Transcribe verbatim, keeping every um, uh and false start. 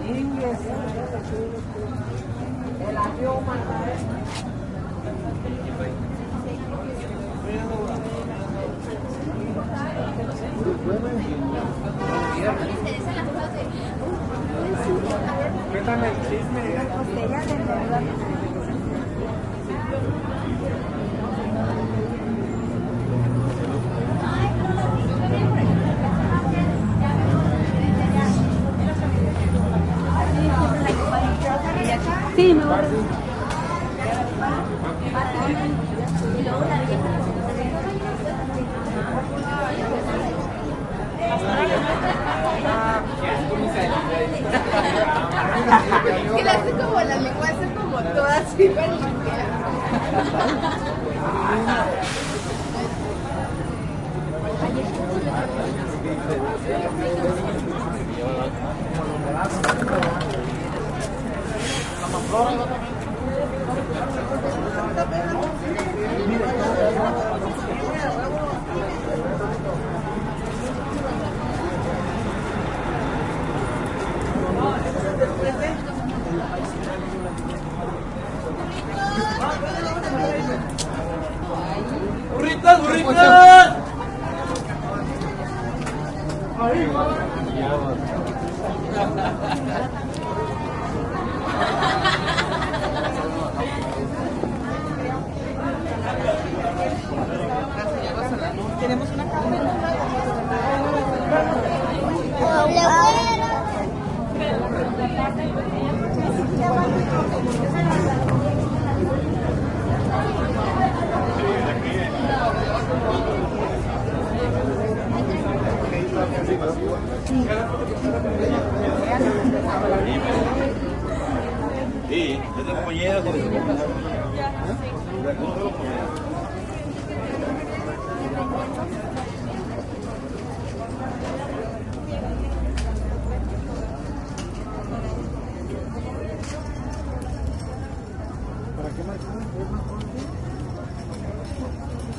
Inglés. El avión, cuéntame el chisme. Las costillas de verdad. Sí, me voy. Que la hace como la lengua, hace como toda así para limpiar. ¡Burritas, burritas! Tenemos una cámara. Sí, es de compañeros. ¿Para qué más?